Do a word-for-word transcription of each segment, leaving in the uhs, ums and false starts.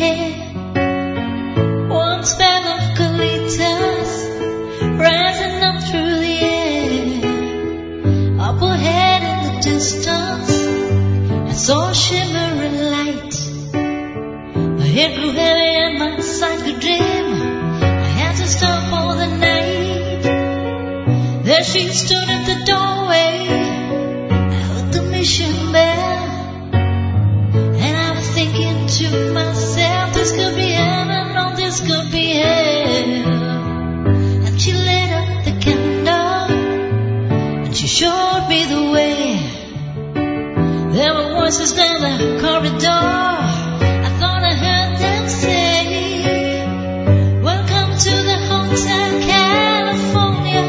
hair. One spell of colitas rising up through the air. Up ahead in the distance, I saw a shimmering light. My head grew heavy and my sight grew dim. I had to stop for the night. There she stood at the doorway. I heard the mission bell, and I was thinking to myself, this could be heaven, or this could be hell. And she lit up the candle, and she showed me the way. There were voices down the corridor. I thought I heard them say, welcome to the Hotel California.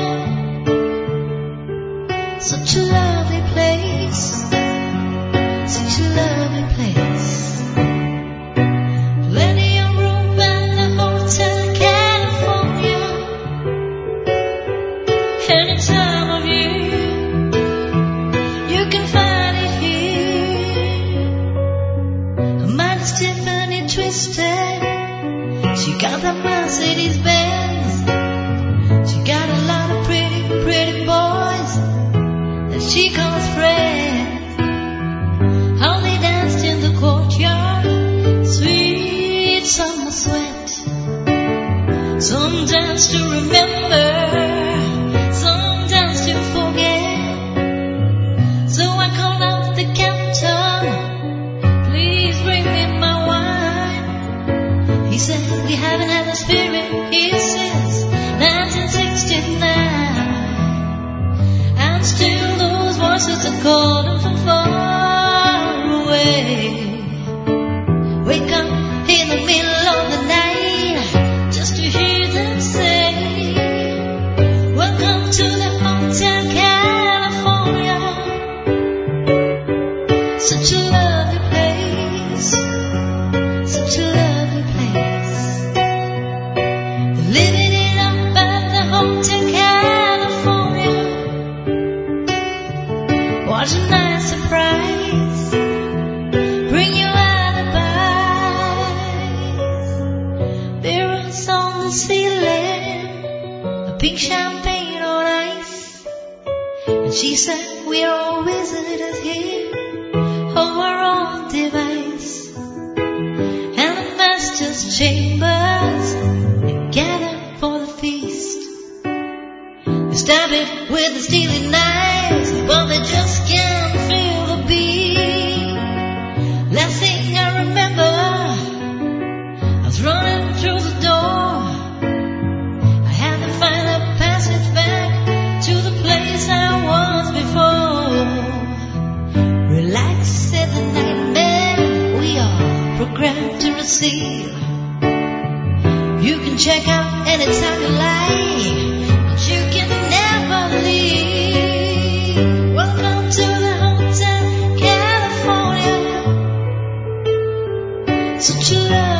Such a lovely place, such a lovely place. Plenty of room at the Hotel California. Any time of year, you can find it here. Her mind is Tiffany twisted. She got that Mercedes Benz. She got a lot of pretty, pretty boys that she calls friends. How they danced in the courtyard, sweet summer sweat. Some dance to remember, some dance to forget. So I called out the captain, please bring me my wine. He said, we haven't had the spirit here since nineteen sixty-nine. And still those voices are calling from far away. Wake up in the middle of the night just to hear them say, welcome to the Hotel California. Such a lovely place, such a lovely place. Living it up at the Hotel California. What a nice surprise, bring your alibis. Mirrors on the ceiling, a pink champagne on ice. And she said, we are all visitors here, of our own device. And the master's chambers gather for the feast. They stab it with the steely knives, but they just can't feel the beat. Last thing I remember, I was running through the door. I had to find a passage back to the place I was before. Relax, said the nightmare, we are programmed to receive. You can check out anytime you like, but you can never leave. Welcome to the Hotel California. Such a love.